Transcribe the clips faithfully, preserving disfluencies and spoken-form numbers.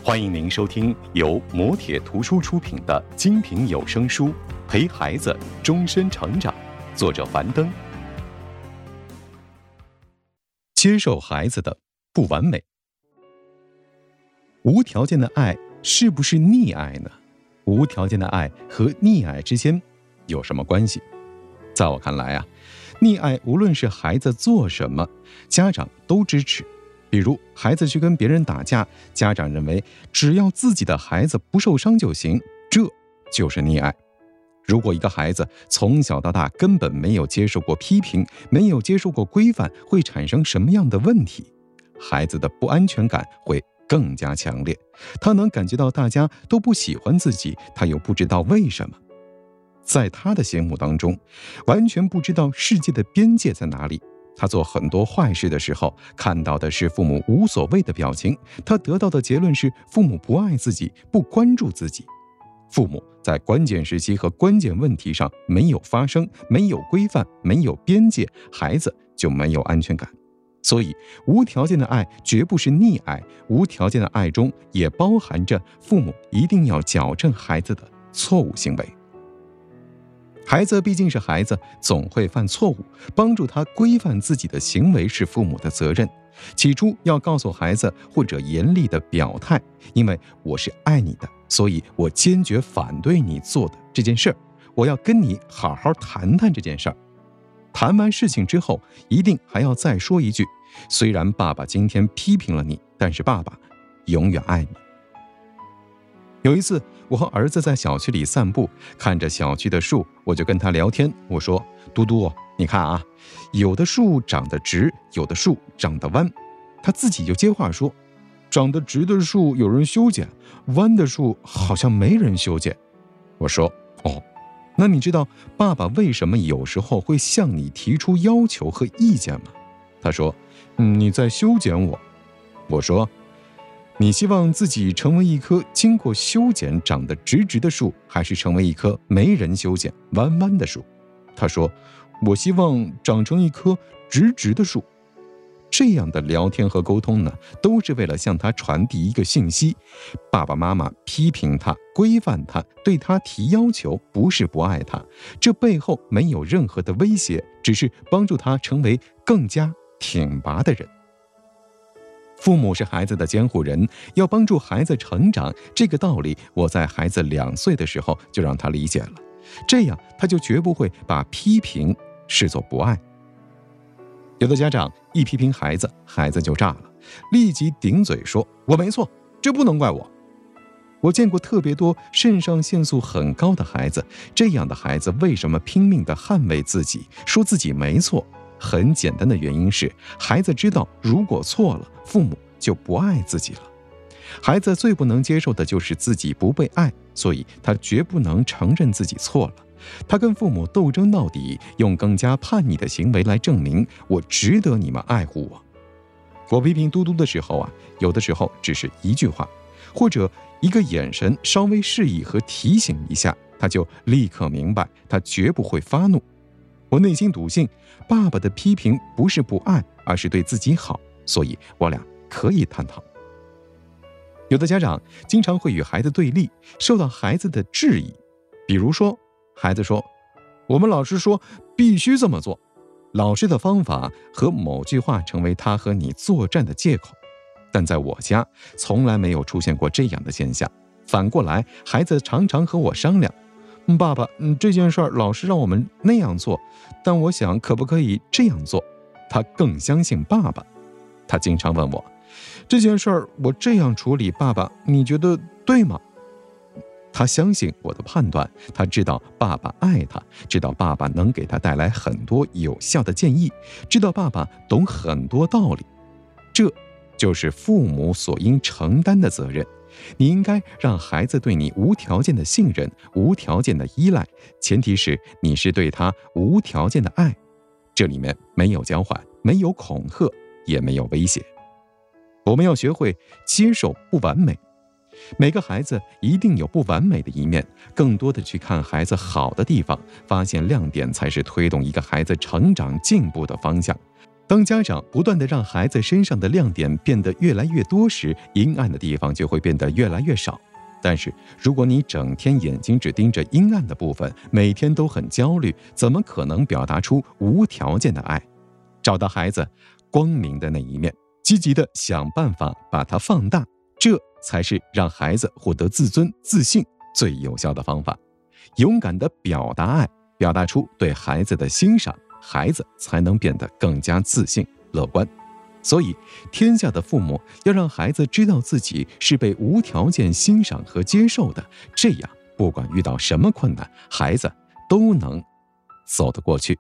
欢迎您收听由磨铁图书出品的精品有声书《陪孩子终身成长》，作者樊登。接受孩子的不完美。无条件的爱是不是溺爱呢？无条件的爱和溺爱之间有什么关系？在我看来啊，溺爱无论是孩子做什么，家长都支持。比如孩子去跟别人打架，家长认为只要自己的孩子不受伤就行，这就是溺爱。如果一个孩子从小到大根本没有接受过批评，没有接受过规范，会产生什么样的问题？孩子的不安全感会更加强烈，他能感觉到大家都不喜欢自己，他又不知道为什么。在他的心目当中，完全不知道世界的边界在哪里。他做很多坏事的时候，看到的是父母无所谓的表情，他得到的结论是父母不爱自己，不关注自己。父母在关键时期和关键问题上没有发声，没有规范，没有边界，孩子就没有安全感。所以无条件的爱绝不是溺爱，无条件的爱中也包含着父母一定要矫正孩子的错误行为。孩子毕竟是孩子，总会犯错误，帮助他规范自己的行为是父母的责任。起初要告诉孩子或者严厉的表态，因为我是爱你的，所以我坚决反对你做的这件事儿，我要跟你好好谈谈这件事儿。谈完事情之后，一定还要再说一句，虽然爸爸今天批评了你，但是爸爸永远爱你。有一次我和儿子在小区里散步，看着小区的树，我就跟他聊天，我说，嘟嘟，你看啊，有的树长得直，有的树长得弯。他自己就接话说，长得直的树有人修剪，弯的树好像没人修剪。我说，哦，那你知道爸爸为什么有时候会向你提出要求和意见吗？他说，嗯，你在修剪我。我说，你希望自己成为一棵经过修剪长得直直的树，还是成为一棵没人修剪弯弯的树？他说，我希望长成一棵直直的树。这样的聊天和沟通呢，都是为了向他传递一个信息：爸爸妈妈批评他、规范他、对他提要求，不是不爱他，这背后没有任何的威胁，只是帮助他成为更加挺拔的人。父母是孩子的监护人，要帮助孩子成长，这个道理我在孩子两岁的时候就让他理解了，这样他就绝不会把批评视作不爱。有的家长一批评孩子，孩子就炸了，立即顶嘴说，我没错，这不能怪我。我见过特别多肾上腺素很高的孩子，这样的孩子为什么拼命地捍卫自己，说自己没错？很简单的原因是，孩子知道如果错了，父母就不爱自己了。孩子最不能接受的就是自己不被爱，所以他绝不能承认自己错了。他跟父母斗争到底，用更加叛逆的行为来证明我值得你们爱护我。我批评嘟嘟的时候啊，有的时候只是一句话，或者一个眼神稍微示意和提醒一下，他就立刻明白，他绝不会发怒。我内心笃信，爸爸的批评不是不爱，而是对自己好，所以我俩可以探讨。有的家长经常会与孩子对立，受到孩子的质疑。比如说，孩子说，我们老师说必须这么做，老师的方法和某句话成为他和你作战的借口。但在我家从来没有出现过这样的现象，反过来，孩子常常和我商量，爸爸，嗯，这件事儿老师让我们那样做，但我想可不可以这样做？他更相信爸爸。他经常问我，这件事儿我这样处理，爸爸，你觉得对吗？他相信我的判断，他知道爸爸爱他，知道爸爸能给他带来很多有效的建议，知道爸爸懂很多道理。这就是父母所应承担的责任。你应该让孩子对你无条件的信任，无条件的依赖，前提是你是对他无条件的爱。这里面没有交换，没有恐吓，也没有威胁。我们要学会接受不完美，每个孩子一定有不完美的一面，更多的去看孩子好的地方，发现亮点才是推动一个孩子成长进步的方向。 当家长不断地让孩子身上的亮点变得越来越多时，阴暗的地方就会变得越来越少。但是如果你整天眼睛只盯着阴暗的部分，每天都很焦虑，怎么可能表达出无条件的爱？找到孩子光明的那一面，积极地想办法把它放大，这才是让孩子获得自尊自信最有效的方法。勇敢地表达爱，表达出对孩子的欣赏，孩子才能变得更加自信乐观。所以天下的父母要让孩子知道自己是被无条件欣赏和接受的，这样不管遇到什么困难，孩子都能走得过去。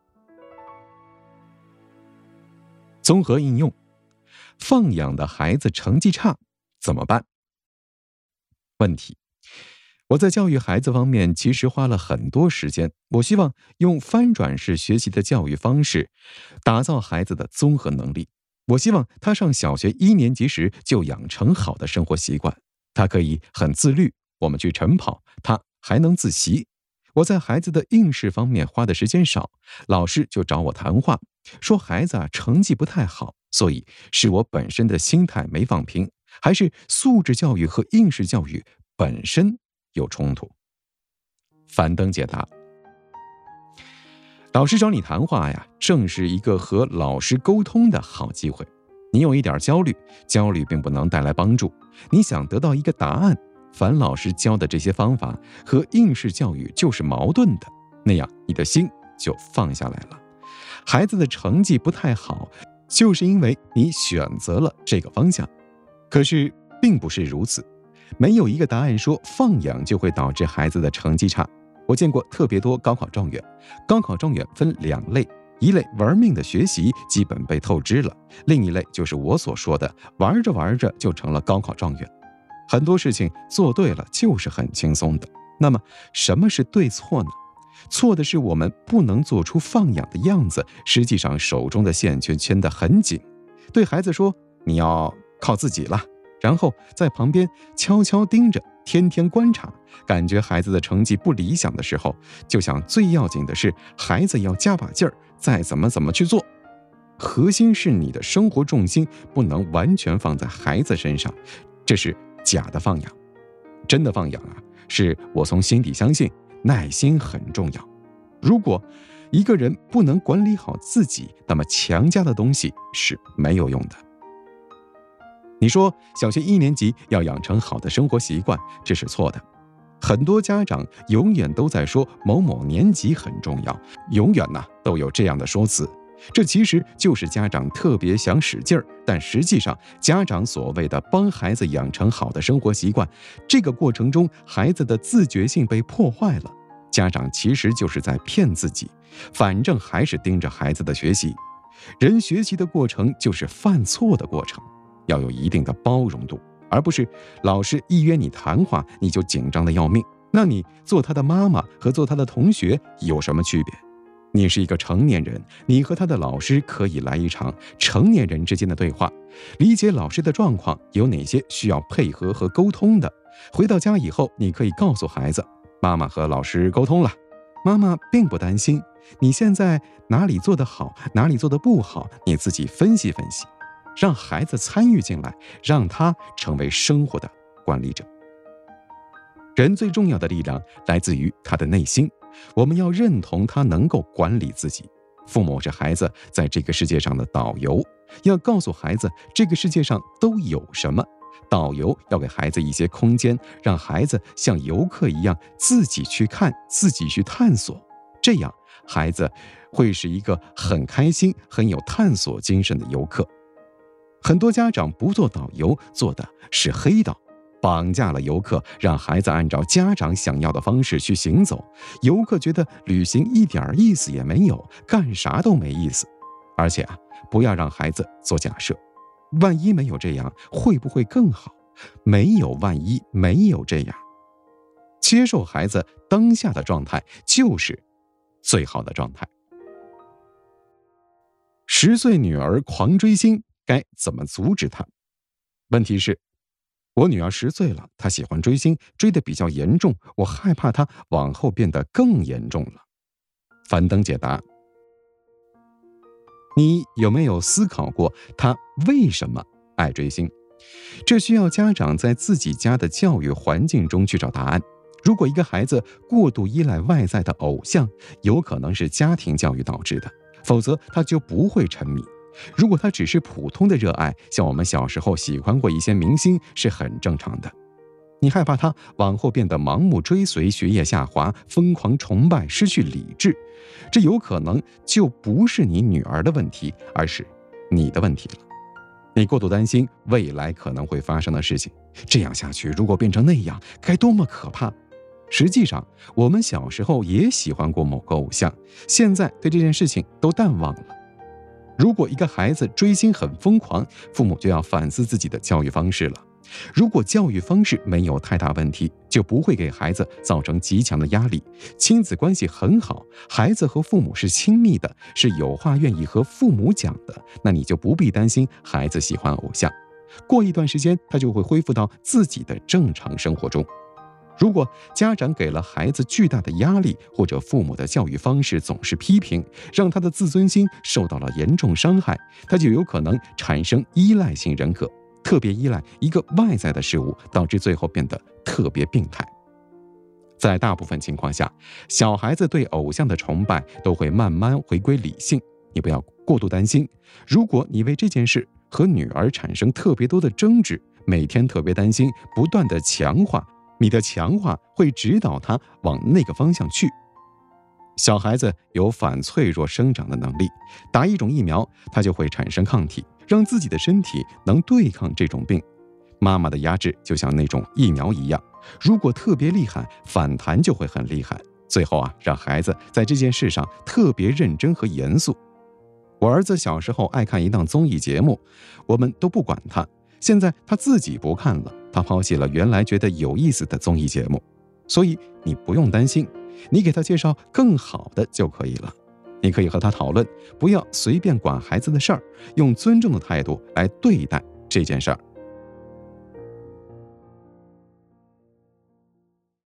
综合应用，放养的孩子成绩差怎么办？问题：我在教育孩子方面其实花了很多时间，我希望用翻转式学习的教育方式打造孩子的综合能力。我希望他上小学一年级时就养成好的生活习惯，他可以很自律，我们去晨跑，他还能自习。我在孩子的应试方面花的时间少，老师就找我谈话，说孩子啊成绩不太好，所以是我本身的心态没放平，还是素质教育和应试教育本身有冲突？樊登解答：老师找你谈话呀，正是一个和老师沟通的好机会。你有一点焦虑，焦虑并不能带来帮助。你想得到一个答案，樊老师教的这些方法和应试教育就是矛盾的，那样你的心就放下来了。孩子的成绩不太好，就是因为你选择了这个方向。可是并不是如此，没有一个答案说放养就会导致孩子的成绩差。我见过特别多高考状元，高考状元分两类，一类玩命的学习，基本被透支了；另一类就是我所说的玩着玩着就成了高考状元。很多事情做对了就是很轻松的，那么什么是对错呢？错的是我们不能做出放养的样子，实际上手中的线却牵得很紧。对孩子说你要靠自己了，然后在旁边悄悄盯着，天天观察，感觉孩子的成绩不理想的时候，就想最要紧的是孩子要加把劲儿，再怎么怎么去做。核心是你的生活重心不能完全放在孩子身上，这是假的放养。真的放养啊，是我从心底相信耐心很重要。如果一个人不能管理好自己，那么强加的东西是没有用的。你说小学一年级要养成好的生活习惯，这是错的。很多家长永远都在说某某年级很重要，永远呢都有这样的说辞。这其实就是家长特别想使劲儿，但实际上家长所谓的帮孩子养成好的生活习惯，这个过程中孩子的自觉性被破坏了。家长其实就是在骗自己，反正还是盯着孩子的学习。人学习的过程就是犯错的过程，要有一定的包容度，而不是老师一约你谈话你就紧张的要命。那你做他的妈妈和做他的同学有什么区别？你是一个成年人，你和他的老师可以来一场成年人之间的对话，理解老师的状况，有哪些需要配合和沟通的。回到家以后，你可以告诉孩子，妈妈和老师沟通了，妈妈并不担心，你现在哪里做得好，哪里做得不好，你自己分析分析，让孩子参与进来，让他成为生活的管理者。人最重要的力量来自于他的内心，我们要认同他能够管理自己。父母是孩子在这个世界上的导游，要告诉孩子这个世界上都有什么。导游要给孩子一些空间，让孩子像游客一样自己去看，自己去探索，这样孩子会是一个很开心很有探索精神的游客。很多家长不做导游，做的是黑道，绑架了游客，让孩子按照家长想要的方式去行走，游客觉得旅行一点意思也没有，干啥都没意思。而且啊，不要让孩子做假设，万一没有这样，会不会更好？没有万一，没有这样。接受孩子当下的状态就是最好的状态。十岁女儿狂追星，该怎么阻止她？问题是，我女儿十岁了，她喜欢追星，追得比较严重，我害怕她往后变得更严重了。樊登解答： 你有没有思考过他为什么爱追星？这需要家长在自己家的教育环境中去找答案。如果一个孩子过度依赖外在的偶像，有可能是家庭教育导致的，否则他就不会沉迷。如果他只是普通的热爱，像我们小时候喜欢过一些明星，是很正常的。你害怕他往后变得盲目追随，学业下滑，疯狂崇拜，失去理智，这有可能就不是你女儿的问题，而是你的问题了。你过度担心未来可能会发生的事情，这样下去，如果变成那样，该多么可怕！实际上，我们小时候也喜欢过某个偶像，现在对这件事情都淡忘了。如果一个孩子追星很疯狂，父母就要反思自己的教育方式了。如果教育方式没有太大问题，就不会给孩子造成极强的压力。亲子关系很好，孩子和父母是亲密的，是有话愿意和父母讲的，那你就不必担心孩子喜欢偶像。过一段时间，他就会恢复到自己的正常生活中。如果家长给了孩子巨大的压力，或者父母的教育方式总是批评，让他的自尊心受到了严重伤害，他就有可能产生依赖性人格，特别依赖一个外在的事物，导致最后变得特别病态。在大部分情况下，小孩子对偶像的崇拜都会慢慢回归理性，你不要过度担心。如果你为这件事和女儿产生特别多的争执，每天特别担心，不断的强化，你的强化会指导他往那个方向去。小孩子有反脆弱生长的能力，打一种疫苗，他就会产生抗体，让自己的身体能对抗这种病。妈妈的压制就像那种疫苗一样，如果特别厉害，反弹就会很厉害。最后啊，让孩子在这件事上特别认真和严肃。我儿子小时候爱看一档综艺节目，我们都不管他，现在他自己不看了，他抛弃了原来觉得有意思的综艺节目。所以你不用担心，你给他介绍更好的就可以了。你可以和他讨论，不要随便管孩子的事儿，用尊重的态度来对待这件事儿。